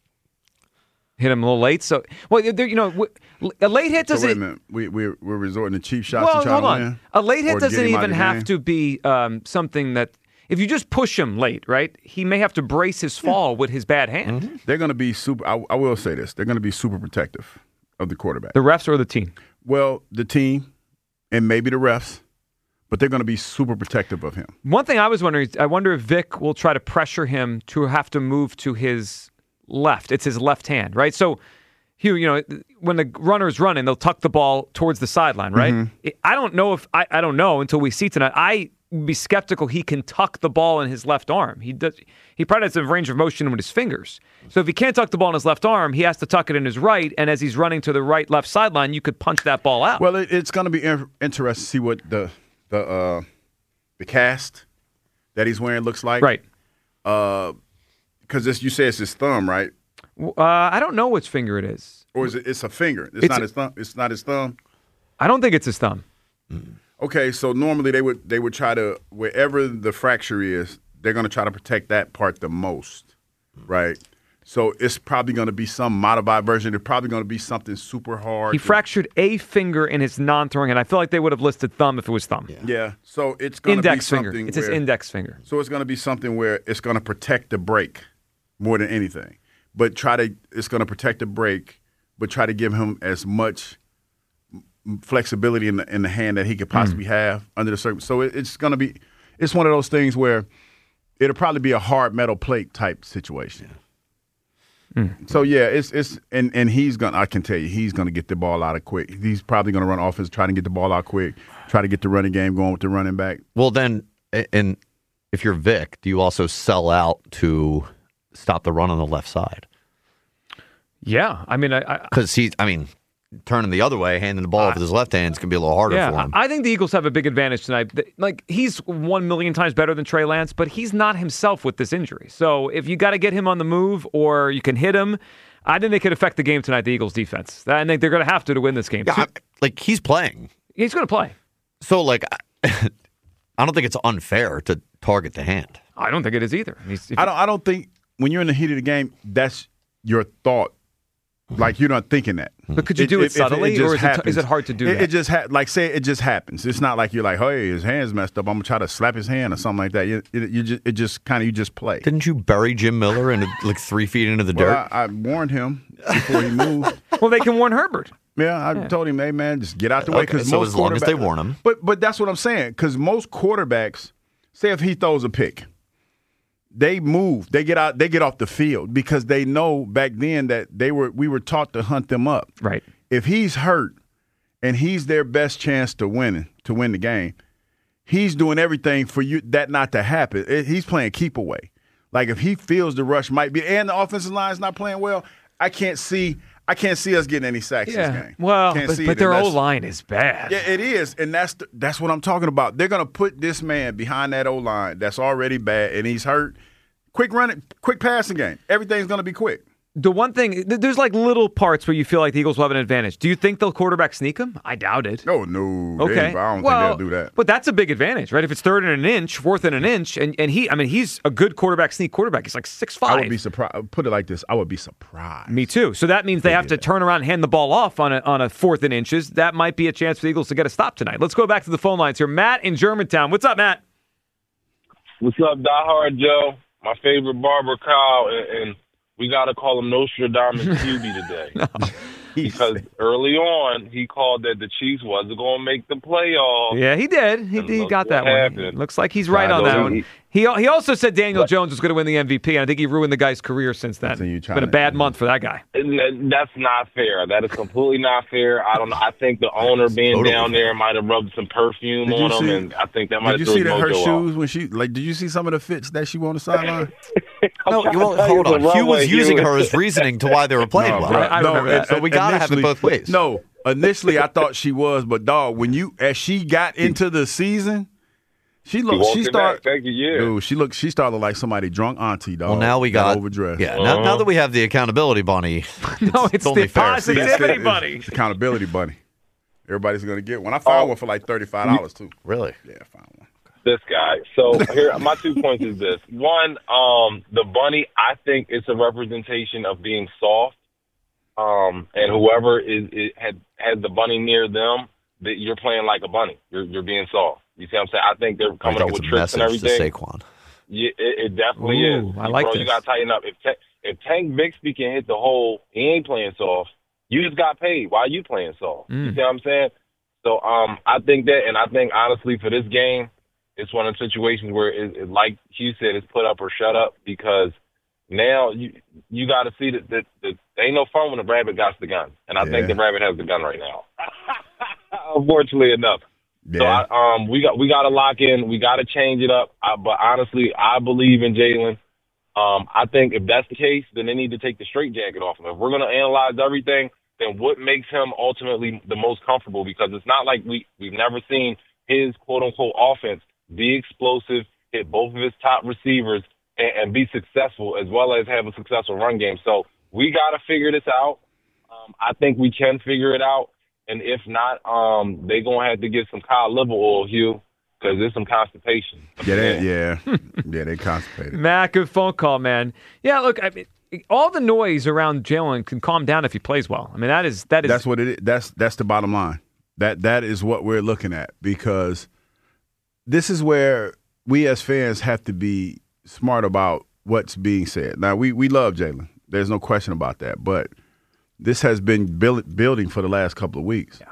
Hit him a little late. So, a late hit doesn't. So wait a minute. We're resorting to cheap shots to try hold to on. win? A late hit Or doesn't get him out even of the have game? to be something that. If you just push him late, right, he may have to brace his fall with his bad hand. Mm-hmm. They're going to be super. I will say this: they're going to be super protective of the quarterback. The refs or the team? Well, the team and maybe the refs, but they're going to be super protective of him. One thing I was wondering is, I wonder if Vic will try to pressure him to have to move to his left. It's his left hand, right? So, Hugh, when the runner's running, they'll tuck the ball towards the sideline, right? Mm-hmm. I don't know if I don't know until we see tonight. I would be skeptical he can tuck the ball in his left arm. He probably has a range of motion with his fingers. So if he can't tuck the ball in his left arm, he has to tuck it in his right. And as he's running to the left sideline, you could punch that ball out. Well, it's going to be interesting to see what the cast that he's wearing looks like, right? Because you say it's his thumb, right? I don't know which finger it is. Or is it? It's a finger. It's not his thumb. It's not his thumb. I don't think it's his thumb. Okay, so normally they would try to, wherever the fracture is, they're going to try to protect that part the most, right? So it's probably going to be some modified version. It's probably going to be something super hard. He fractured a finger in his non-throwing, and I feel like they would have listed thumb if it was thumb. Yeah. So it's going to be index finger. something It's his index finger. So it's going to be something where it's going to protect the break more than anything. But it's going to protect the break, but try to give him as much flexibility in the hand that he could possibly have under the circumstances. So it's going to be – it's one of those things where it'll probably be a hard metal plate type situation. So, yeah, it's and he's going to – I can tell you, he's going to get the ball out of quick. He's probably going to run offense, try to get the ball out quick, try to get the running game going with the running back. Well, then, and if you're Vic, do you also sell out to stop the run on the left side? Yeah. I mean, because turning the other way, handing the ball with his left hand is going to be a little harder for him. I think the Eagles have a big advantage tonight. Like, he's 1 million times better than Trey Lance, but he's not himself with this injury. So if you got to get him on the move or you can hit him, I think they could affect the game tonight, the Eagles defense. I think they're going to have to win this game. Yeah, he's playing. He's going to play. So, I don't think it's unfair to target the hand. I don't think it is either. I don't think when you're in the heat of the game, that's your thought. Like, you're not thinking that. But could you do it subtly, or is it hard to do that? It just say it just happens. It's not like you're like, hey, his hand's messed up, I'm going to try to slap his hand or something like that. You just play. Didn't you bury Jim Miller in 3 feet into the dirt? I warned him before he moved. Well, they can warn Herbert. Yeah, I told him, hey, man, just get out the way. Okay, so as long as they warn him. But that's what I'm saying, because most quarterbacks, say if he throws a pick, they move. They get off the field because they know back then that we were taught to hunt them up. Right. If he's hurt and he's their best chance to win the game, he's doing everything for you that not to happen. He's playing keep away. Like, if he feels the rush might be, and the offensive line is not playing well, I can't see us getting any sacks this game. Well, but their O-line is bad. Yeah, it is, and that's what I'm talking about. They're going to put this man behind that O-line that's already bad, and he's hurt. Quick running, quick passing game. Everything's going to be quick. The one thing, there's little parts where you feel like the Eagles will have an advantage. Do you think they'll quarterback sneak them? I doubt it. Oh, no. Okay. I don't think they'll do that. But that's a big advantage, right? If it's 3rd and an inch, 4th and an inch, and he's a good sneak quarterback. He's like 6'5". I would be surprised. Put it like this. I would be surprised. Me too. So that means they have to turn around and hand the ball off on a 4th and inches. That might be a chance for the Eagles to get a stop tonight. Let's go back to the phone lines here. Matt in Germantown. What's up, Matt? What's up, Diehard Joe? My favorite barber, Kyle, and we got to call him Nostradamus QB today. Because early on, he called that the Chiefs wasn't going to make the playoffs. Yeah, he did. He got that one. Looks like he's right on that one. He also said Daniel Jones was going to win the MVP, and I think he ruined the guy's career since then. It's been a bad month for that guy. That's not fair. That is completely not fair. I don't know. I think the owner being down there might have rubbed some perfume on him, and I think that might have thrown his mojo off. Did you see her shoes when she did you see some of the fits that she wore on the sideline? No, hold on. Hugh was using her as reasoning to why they were playing well. I remember that. So we got to have it both ways. No, initially I thought she was, but dog, as she got into the season, she started like somebody drunk auntie, dog. Well, now we got overdressed. Yeah, now that we have the accountability bunny, it's only the fair. positivity bunny. It's accountability bunny. Everybody's gonna get one. I found one for like $35 too. Really? Yeah, I found one. This guy. So here, my 2 points is this. One, the bunny, I think it's a representation of being soft. And whoever has the bunny near them, that you're playing like a bunny. You're being soft. You see what I'm saying? I think they're coming up with tricks and everything. To Saquon. Yeah, it definitely is. I like this. this. You got to tighten up. If Tank Bixby can hit the hole, he ain't playing soft. You just got paid. Why are you playing soft? You see what I'm saying? So I think that, and I think honestly for this game, it's one of the situations where, like Hugh said, it's put up or shut up, because now you got to see that there ain't no fun when the rabbit got the gun, and I think the rabbit has the gun right now. Unfortunately enough. Yeah. So we got to lock in. We got to change it up. But honestly, I believe in Jalen. I think if that's the case, then they need to take the straitjacket off him. If we're going to analyze everything, then what makes him ultimately the most comfortable? Because it's not like we've never seen his quote-unquote offense be explosive, hit both of his top receivers, and be successful, as well as have a successful run game. So we got to figure this out. I think we can figure it out. And if not, they're going to have to get some cod liver oil, Hugh, because there's some constipation. Yeah, they constipated. Matt, good phone call, man. Yeah, look, I mean, all the noise around Jalen can calm down if he plays well. I mean, that is that's what it is. That's the bottom line. That is what we're looking at, because this is where we as fans have to be smart about what's being said. Now, we love Jalen. There's no question about that. But this has been building for the last couple of weeks. Yeah.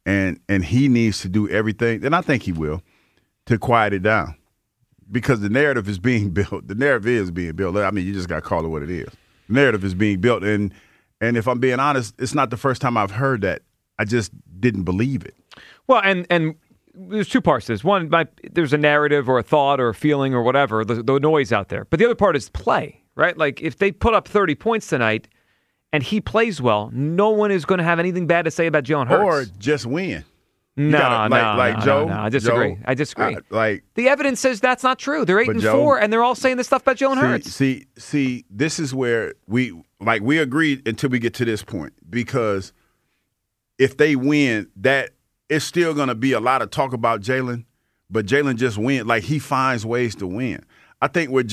and he needs to do everything, and I think he will, to quiet it down. Because the narrative is being built. The narrative is being built. I mean, you just got to call it what it is. The narrative is being built. And if I'm being honest, it's not the first time I've heard that. I just didn't believe it. Well, and there's two parts to this. One, there's a narrative or a thought or a feeling or whatever, the noise out there. But the other part is play, right? Like if they put up 30 points tonight and he plays well, no one is going to have anything bad to say about Jalen Hurts. Or just win. No, Joe. I disagree. Joe, I disagree. The evidence says that's not true. They're 8-4, and they're all saying this stuff about Jalen Hurts. See, this is where we agreed until we get to this point. Because if they win, that it's still going to be a lot of talk about Jalen, but Jalen just wins. Like he finds ways to win. I think where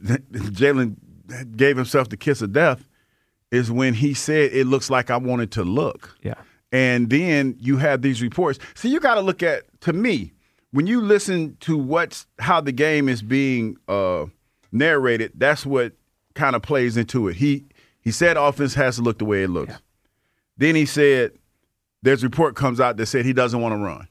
Jalen gave himself the kiss of death is when he said, "It looks like I wanted to look." Yeah. And then you have these reports. See, you got to look at, to me, when you listen to how the game is being narrated, that's what kind of plays into it. He said offense has to look the way it looks. Yeah. Then he said there's a report comes out that said he doesn't want to run.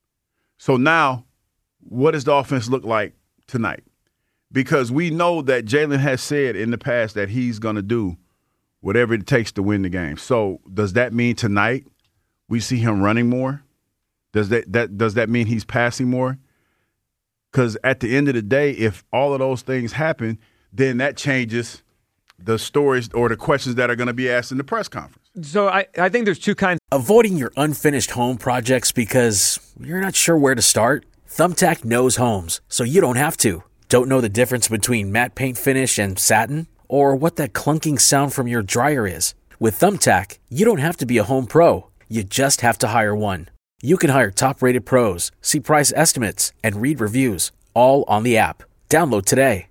So now, what does the offense look like tonight? Because we know that Jalen has said in the past that he's going to do whatever it takes to win the game. So does that mean tonight we see him running more? Does that mean he's passing more? Because at the end of the day, if all of those things happen, then that changes the stories or the questions that are going to be asked in the press conference. So I think there's two kinds. Avoiding your unfinished home projects because you're not sure where to start? Thumbtack knows homes, so you don't have to. Don't know the difference between matte paint finish and satin? Or what that clunking sound from your dryer is? With Thumbtack, you don't have to be a home pro. You just have to hire one. You can hire top-rated pros, see price estimates, and read reviews, all on the app. Download today.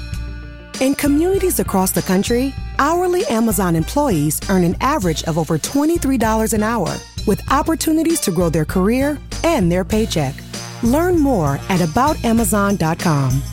In communities across the country, hourly Amazon employees earn an average of over $23 an hour, with opportunities to grow their career and their paycheck. Learn more at aboutamazon.com.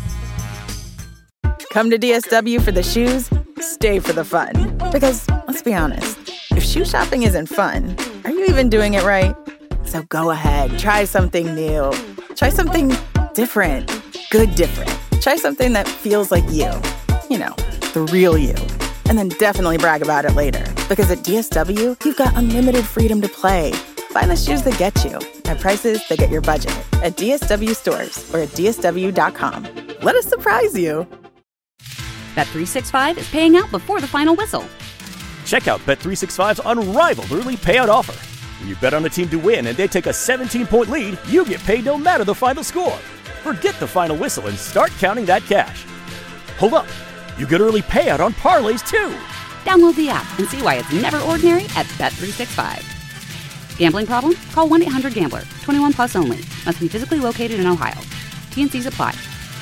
Come to DSW for the shoes, stay for the fun. Because, let's be honest, if shoe shopping isn't fun, are you even doing it right? So go ahead, try something new. Try something different. Good different. Try something that feels like you. You know, the real you. And then definitely brag about it later. Because at DSW, you've got unlimited freedom to play. Find the shoes that get you at prices that get your budget at DSW stores or at DSW.com. Let us surprise you. Bet365 is paying out before the final whistle. Check out Bet365's unrivaled early payout offer. When you bet on a team to win and they take a 17-point lead, you get paid no matter the final score. Forget the final whistle and start counting that cash. Hold up. You get early payout on parlays, too. Download the app and see why it's never ordinary at Bet365. Gambling problem? Call 1-800-GAMBLER. 21 plus only. Must be physically located in Ohio. T&Cs apply.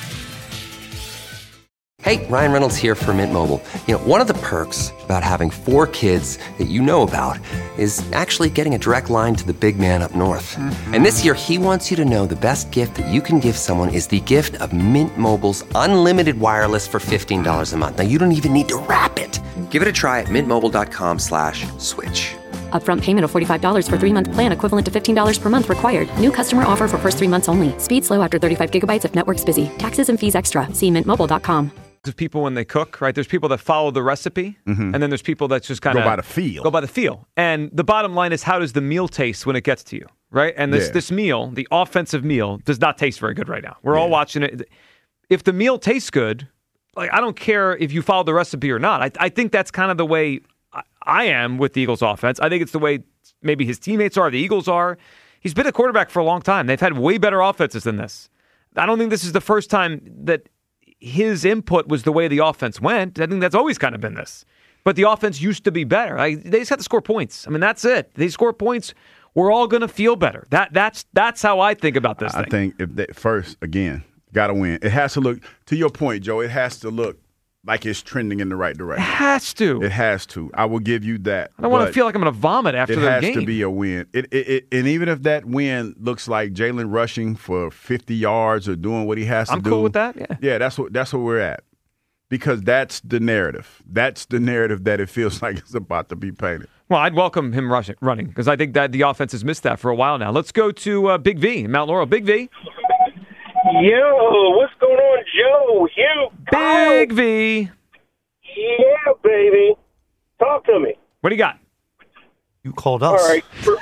Hey, Ryan Reynolds here for Mint Mobile. You know, one of the perks about having 4 kids that you know about is actually getting a direct line to the big man up north. Mm-hmm. And this year, he wants you to know the best gift that you can give someone is the gift of Mint Mobile's unlimited wireless for $15 a month. Now, you don't even need to wrap it. Give it a try at mintmobile.com/switch. Upfront payment of $45 for 3-month plan equivalent to $15 per month required. New customer offer for first 3 months only. Speed slow after 35 gigabytes if network's busy. Taxes and fees extra. See mintmobile.com. Of people when they cook, right? There's people that follow the recipe, and then there's people that just kind of go by the feel. Go by the feel. And the bottom line is, how does the meal taste when it gets to you, right? And this meal, the offensive meal, does not taste very good right now. We're all watching it. If the meal tastes good, like I don't care if you follow the recipe or not. I think that's kind of the way I am with the Eagles offense. I think it's the way maybe his teammates are, the Eagles are. He's been a quarterback for a long time. They've had way better offenses than this. I don't think this is the first time that his input was the way the offense went. I think that's always kind of been this. But the offense used to be better. They just have to score points. I mean, that's it. They score points, we're all going to feel better. That's how I think about this thing. I think if they, first, again, got to win. It has to look, to your point, Joe, it has to look like it's trending in the right direction. It has to. It has to. I will give you that. I don't want to feel like I'm going to vomit after the game. It has to be a win. And even if that win looks like Jalen rushing for 50 yards or doing what he has to do. I'm cool with that, yeah. Yeah, that's what we're at. Because that's the narrative. That's the narrative that it feels like it's about to be painted. Well, I'd welcome him running because I think that the offense has missed that for a while now. Let's go to Big V in Mount Laurel. Big V. Yo, what's going on, Joe? Hugh? Big V. Yeah, baby. Talk to me. What do you got? You called us. All right.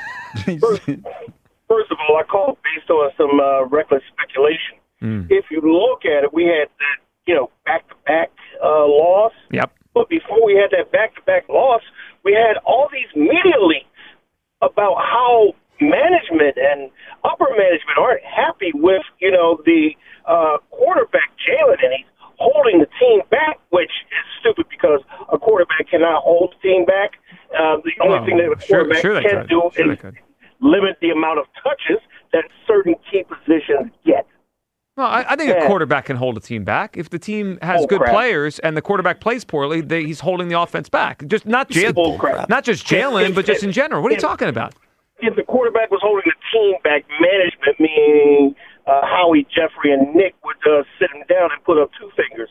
First of all, I called based on some reckless speculation. If you look at it, we had that, back-to-back loss. Yep. But before we had that back-to-back loss, we had all these media leaks about how management and upper management aren't happy with, the quarterback, Jalen, and he's holding the team back, which is stupid because a quarterback cannot hold the team back. The only thing that a quarterback can do is limit the amount of touches that certain key positions get. Well, I think a quarterback can hold a team back. If the team has good players and the quarterback plays poorly, he's holding the offense back. Just not just Jalen, but just in general. What are you talking about? If the quarterback was holding the team back, management, meaning Howie, Jeffrey, and Nick, would sit him down and put up two fingers.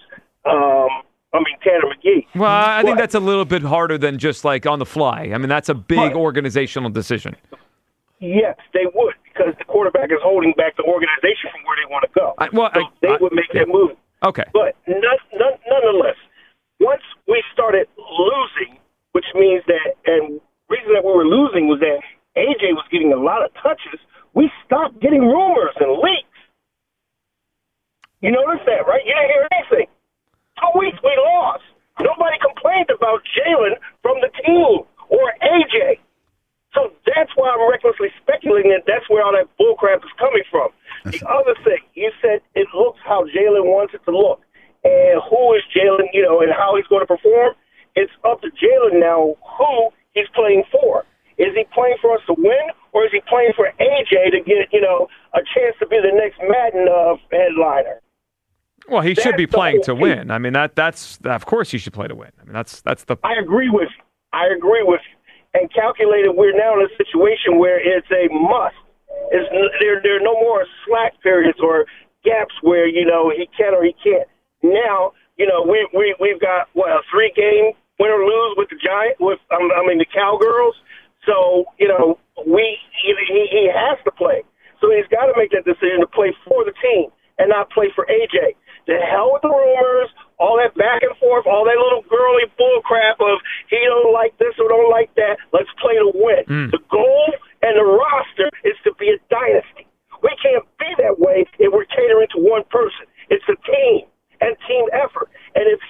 Tanner McGee. Well, I think that's a little bit harder than just like on the fly. I mean, that's a big organizational decision. Yes, they would, because the quarterback is holding back the organization from where they want to go. They would make that move. Okay. But nonetheless, once we started losing, which means that, and the reason that we were losing was that AJ was getting a lot of touches, we stopped getting rumors and leaks. You noticed that, right? You didn't hear anything. 2 weeks we lost. Nobody complained about Jalen from the team or AJ. So that's why I'm recklessly speculating that that's where all that bullcrap is coming from. The other thing, you said it looks how Jalen wants it to look. And who is Jalen, and how he's going to perform? It's up to Jalen now who he's playing for. Is he playing for us to win, or is he playing for AJ to get, a chance to be the next Madden headliner? Well, he should be playing to win. I mean, that's of course he should play to win. I mean, that's the. I agree with you. And calculated, we're now in a situation where it's a must. There are no more slack periods or gaps where, he can or he can't. Now, we've got, a 3-game win or lose with the Giants, the Cowgirls. So, he has to play. So he's got to make that decision to play for the team and not play for AJ. The hell with the rumors, all that back and forth, all that little girly bull crap of he don't like this or don't like that. Let's play to win. The goal and the roster is to be a dynasty. We can't be that way if we're catering to one person. It's a team and team effort. And if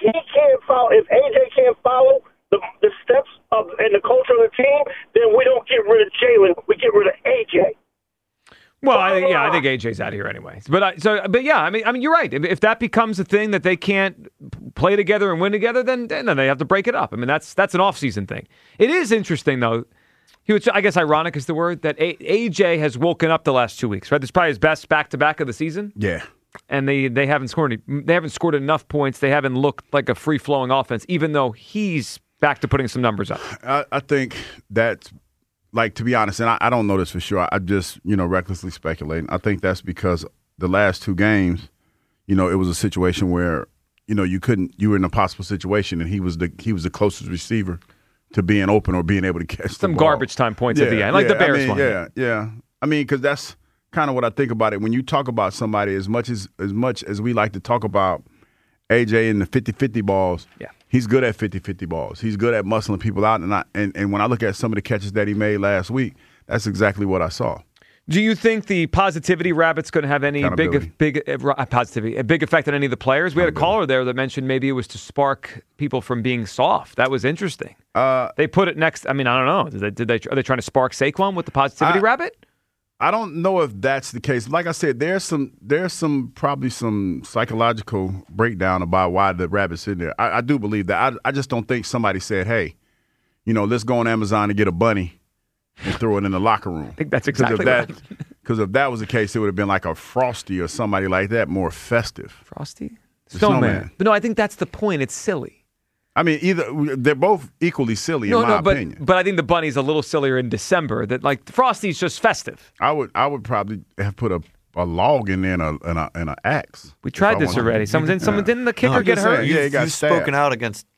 AJ can't follow the steps of and the culture of the team, then we don't get rid of Jalen. We get rid of AJ. Well, I think AJ's out of here anyway. But you're right. If that becomes a thing that they can't play together and win together, then they have to break it up. I mean, that's an off-season thing. It is interesting, though. I guess ironic is the word, that AJ has woken up the last 2 weeks. Right, this is probably his best back-to-back of the season. Yeah, and they haven't scored. They haven't scored enough points. They haven't looked like a free-flowing offense, even though he's back to putting some numbers up. I think that's. To be honest, and I don't know this for sure. I just, recklessly speculating. I think that's because the last 2 games, it was a situation where, you were in a possible situation, and he was the closest receiver to being open or being able to catch some the ball. Garbage time points at the end, like the Bears one. Yeah. I mean, because that's kind of what I think about it. When you talk about somebody, as much as we like to talk about AJ and the 50-50 balls, he's good at 50-50 balls. He's good at muscling people out. And when I look at some of the catches that he made last week, that's exactly what I saw. Do you think the positivity rabbit's going to have any big effect on any of the players? We had a caller there that mentioned maybe it was to spark people from being soft. That was interesting. They put it next. I mean, I don't know. Are they trying to spark Saquon with the positivity rabbit? I don't know if that's the case. Like I said, there's probably some psychological breakdown about why the rabbit's in there. I do believe that. I just don't think somebody said, hey, let's go on Amazon and get a bunny and throw it in the locker room. I think that's exactly what because if that was the case, it would have been like a Frosty or somebody like that, more festive. Frosty? Snowman. But no, I think that's the point. It's silly. I mean, they're both equally silly in my opinion. But I think the bunny's a little sillier in December. That Frosty's just festive. I would probably have put a log in there and an axe. We tried this already. Someone didn't the kicker get hurt? You've spoken out against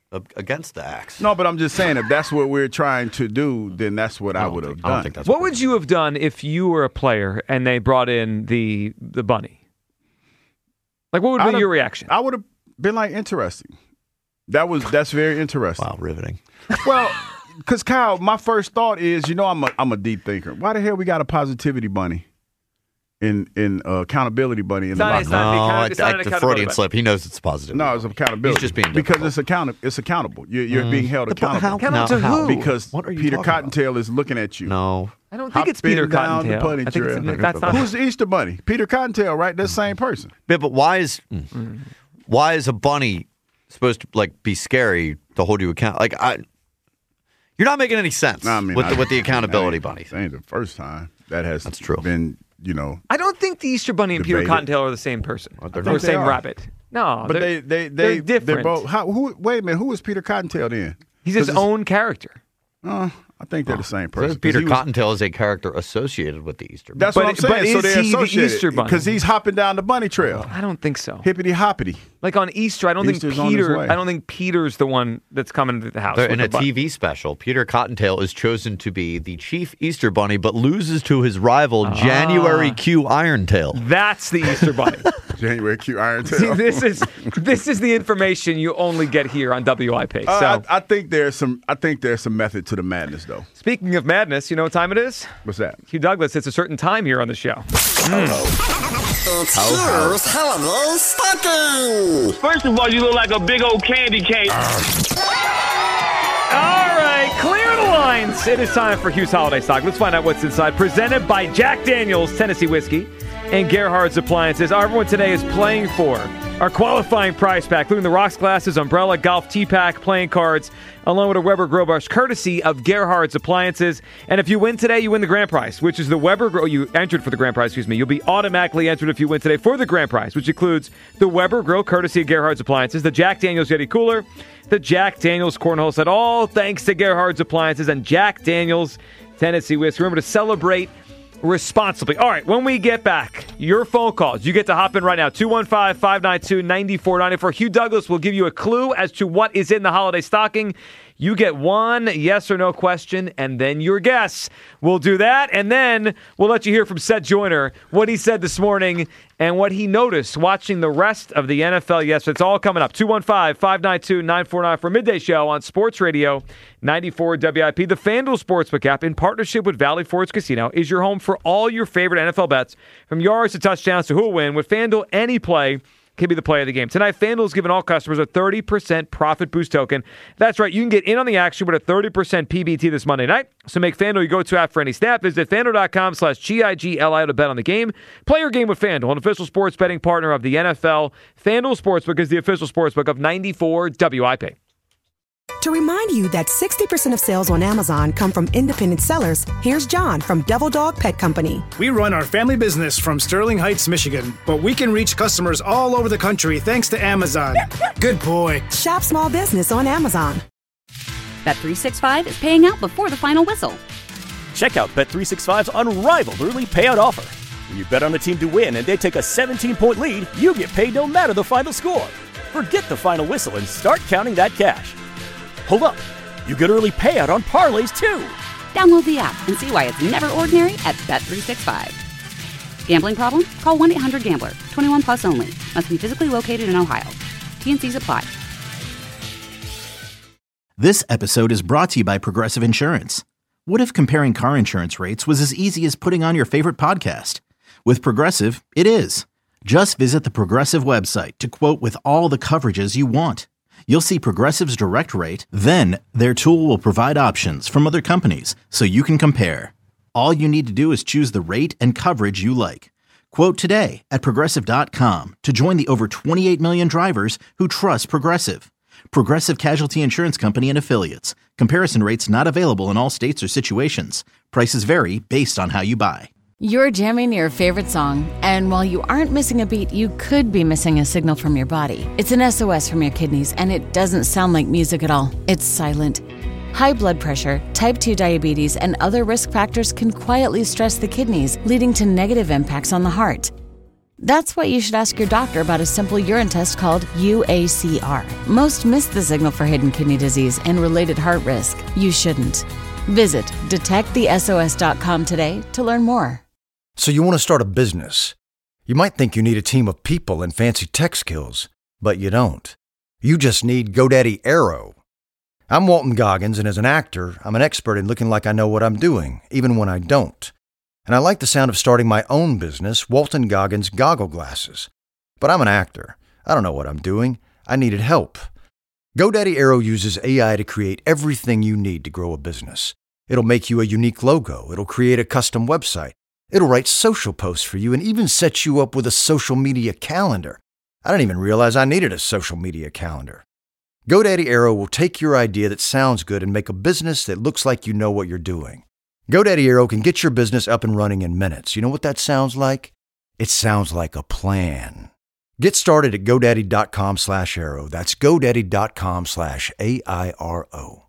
against the axe. No, but I'm just saying, if that's what we're trying to do, then that's what I would have done. I don't think that's what would you have done if you were a player and they brought in the bunny? Like, what would be your reaction? I would have been like, interesting. That's very interesting. Wow, riveting. Well, because Kyle, my first thought is, I'm a deep thinker. Why the hell we got a positivity bunny in accountability bunny in the locker room? The Freudian slip. He knows it's positive. No, it's accountability. He's just being because it's accountable. You're being held accountable. Accountable to who? Because Peter Cottontail is looking at you. No. I don't think it's Peter Cottontail. I think that's not. Who's the Easter Bunny? Peter Cottontail, right? That's the same person. Yeah, but why is a bunny supposed to be scary to hold you account? You're not making any sense with the accountability bunny. That ain't the first time that's true. Been, I don't think the Easter Bunny and Peter Cottontail are the same person. Or the same rabbit. No, but they're different. They're both. Wait a minute. Who is Peter Cottontail then? He's his own character. I think they're the same person. Peter Cottontail is a character associated with the Easter Bunny. That's what I'm saying. But is they're he the Easter Bunny? Because he's hopping down the bunny trail. I don't think so. Hippity hoppity. Like on Easter, I don't think Peter's the one that's coming to the house. In a TV special, Peter Cottontail is chosen to be the chief Easter Bunny, but loses to his rival January Q Irontail. That's the Easter Bunny. January Q Irontail. See, this is the information you only get here on WIP. So I think there's some method to the madness, though. Speaking of madness, you know what time it is? What's that? Hugh Douglas. It's a certain time here on the show. It's Hugh's Holiday Stocking. First of all, you look like a big old candy cane. All right, clear the lines. It is time for Hugh's Holiday Stock. Let's find out what's inside. Presented by Jack Daniel's Tennessee Whiskey and Gerhard's Appliances. Everyone today is playing for our qualifying prize pack, including the rocks glasses, umbrella, golf tee pack, playing cards, along with a Weber Grill Brush, courtesy of Gerhard's Appliances. And if you win today, you win the grand prize, which is the Weber Grill. You entered for the grand prize, You'll be automatically entered if you win today for the grand prize, which includes the Weber Grill, courtesy of Gerhard's Appliances, the Jack Daniel's Yeti Cooler, the Jack Daniel's Cornhole Set, all thanks to Gerhard's Appliances and Jack Daniel's Tennessee Whiskey. Remember to celebrate responsibly. All right, when we get back, your phone calls. You get to hop in right now. 215-592-9494. Hugh Douglas will give you a clue as to what is in the holiday stocking. You get one yes or no question, and then your guess. We'll do that, and then we'll let you hear from Seth Joyner, what he said this morning, and what he noticed watching the rest of the NFL yesterday. It's all coming up. 215-592-9494 for Midday Show on Sports Radio 94 WIP. The FanDuel Sportsbook app, in partnership with Valley Forge Casino, is your home for all your favorite NFL bets, from yards to touchdowns to who will win. With FanDuel, any play can be the play of the game. Tonight, FanDuel is giving all customers a 30% profit boost token. That's right, you can get in on the action with a 30% PBT this Monday night. So make FanDuel your go-to app for any snap. Visit FanDuel.com/GIGLI to bet on the game. Play your game with FanDuel, an official sports betting partner of the NFL. FanDuel Sportsbook is the official sportsbook of 94 WIP. To remind you that 60% of sales on Amazon come from independent sellers, here's John from Devil Dog Pet Company. We run our family business from Sterling Heights, Michigan, but we can reach customers all over the country thanks to Amazon. Good boy. Shop small business on Amazon. Bet365 is paying out before the final whistle. Check out Bet365's unrivaled early payout offer. When you bet on a team to win and they take a 17-point lead, you get paid no matter the final score. Forget the final whistle and start counting that cash. Hold up. You get early payout on parlays, too. Download the app and see why it's never ordinary at Bet365. Gambling problem? Call 1-800-GAMBLER. 21 plus only. Must be physically located in Ohio. T&Cs apply. This episode is brought to you by Progressive Insurance. What if comparing car insurance rates was as easy as putting on your favorite podcast? With Progressive, it is. Just visit the Progressive website to quote with all the coverages you want. You'll see Progressive's direct rate, then their tool will provide options from other companies so you can compare. All you need to do is choose the rate and coverage you like. Quote today at Progressive.com to join the over 28 million drivers who trust Progressive. Progressive Casualty Insurance Company and Affiliates. Comparison rates not available in all states or situations. Prices vary based on how you buy. You're jamming your favorite song, and while you aren't missing a beat, you could be missing a signal from your body. It's an SOS from your kidneys, and it doesn't sound like music at all. It's silent. High blood pressure, type 2 diabetes, and other risk factors can quietly stress the kidneys, leading to negative impacts on the heart. That's why you should ask your doctor about a simple urine test called UACR. Most miss the signal for hidden kidney disease and related heart risk. You shouldn't. Visit detectthesos.com today to learn more. So you want to start a business. You might think you need a team of people and fancy tech skills, but you don't. You just need GoDaddy Aero. I'm Walton Goggins, and as an actor, I'm an expert in looking like I know what I'm doing, even when I don't. And I like the sound of starting my own business, Walton Goggins Goggle Glasses. But I'm an actor. I don't know what I'm doing. I needed help. GoDaddy Aero uses AI to create everything you need to grow a business. It'll make you a unique logo. It'll create a custom website. It'll write social posts for you and even set you up with a social media calendar. I didn't even realize I needed a social media calendar. GoDaddy Aero will take your idea that sounds good and make a business that looks like you know what you're doing. GoDaddy Aero can get your business up and running in minutes. You know what that sounds like? It sounds like a plan. Get started at GoDaddy.com/Aero. That's GoDaddy.com/AIRO.